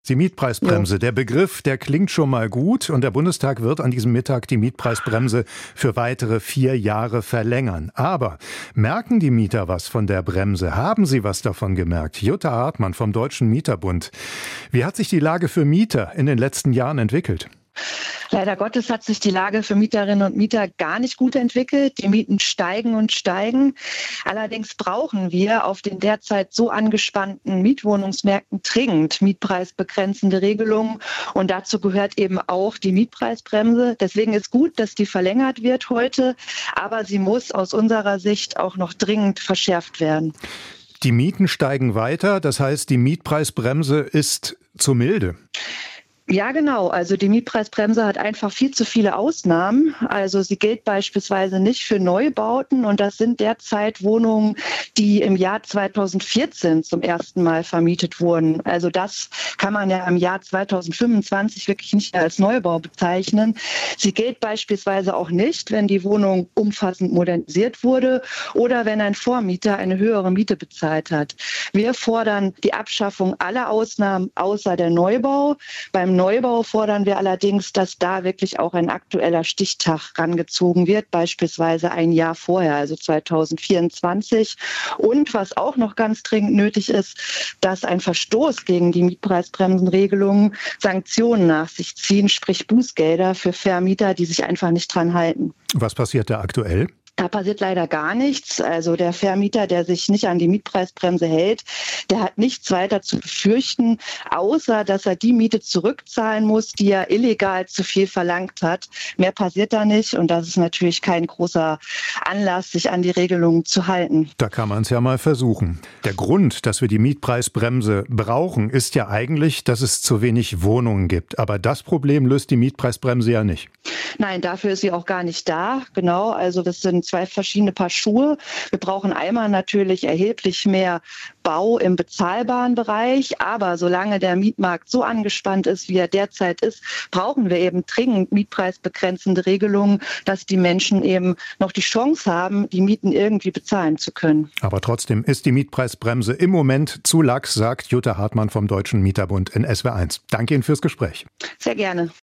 Die Mietpreisbremse, Ja. der Begriff, der klingt schon mal gut und der Bundestag wird an diesem Mittag die Mietpreisbremse für weitere 4 Jahre verlängern. Aber merken die Mieter was von der Bremse? Haben sie was davon gemerkt? Jutta Hartmann vom Deutschen Mieterbund. Wie hat sich die Lage für Mieter in den letzten Jahren entwickelt? Leider Gottes hat sich die Lage für Mieterinnen und Mieter gar nicht gut entwickelt. Die Mieten steigen und steigen. Allerdings brauchen wir auf den derzeit so angespannten Mietwohnungsmärkten dringend mietpreisbegrenzende Regelungen. Und dazu gehört eben auch die Mietpreisbremse. Deswegen ist gut, dass die verlängert wird heute. Aber sie muss aus unserer Sicht auch noch dringend verschärft werden. Die Mieten steigen weiter. Das heißt, die Mietpreisbremse ist zu milde. Ja, genau. Also die Mietpreisbremse hat einfach viel zu viele Ausnahmen. Also sie gilt beispielsweise nicht für Neubauten und das sind derzeit Wohnungen, die im Jahr 2014 zum ersten Mal vermietet wurden. Also das kann man ja im Jahr 2025 wirklich nicht mehr als Neubau bezeichnen. Sie gilt beispielsweise auch nicht, wenn die Wohnung umfassend modernisiert wurde oder wenn ein Vormieter eine höhere Miete bezahlt hat. Wir fordern die Abschaffung aller Ausnahmen außer der Neubau. Beim Neubau fordern wir allerdings, dass da wirklich auch ein aktueller Stichtag rangezogen wird, beispielsweise ein Jahr vorher, also 2024. Und was auch noch ganz dringend nötig ist, dass ein Verstoß gegen die Mietpreisbremsenregelungen Sanktionen nach sich ziehen, sprich Bußgelder für Vermieter, die sich einfach nicht dran halten. Was passiert da aktuell? Da passiert leider gar nichts. Also der Vermieter, der sich nicht an die Mietpreisbremse hält, der hat nichts weiter zu befürchten, außer dass er die Miete zurückzahlen muss, die er illegal zu viel verlangt hat. Mehr passiert da nicht und das ist natürlich kein großer Anlass, sich an die Regelungen zu halten. Da kann man es ja mal versuchen. Der Grund, dass wir die Mietpreisbremse brauchen, ist ja eigentlich, dass es zu wenig Wohnungen gibt. Aber das Problem löst die Mietpreisbremse ja nicht. Nein, dafür ist sie auch gar nicht da. Genau, also das sind zwei verschiedene Paar Schuhe. Wir brauchen einmal natürlich erheblich mehr Bau im bezahlbaren Bereich. Aber solange der Mietmarkt so angespannt ist, wie er derzeit ist, brauchen wir eben dringend mietpreisbegrenzende Regelungen, dass die Menschen eben noch die Chance haben, die Mieten irgendwie bezahlen zu können. Aber trotzdem ist die Mietpreisbremse im Moment zu lax, sagt Jutta Hartmann vom Deutschen Mieterbund in SWR1. Danke Ihnen fürs Gespräch. Sehr gerne.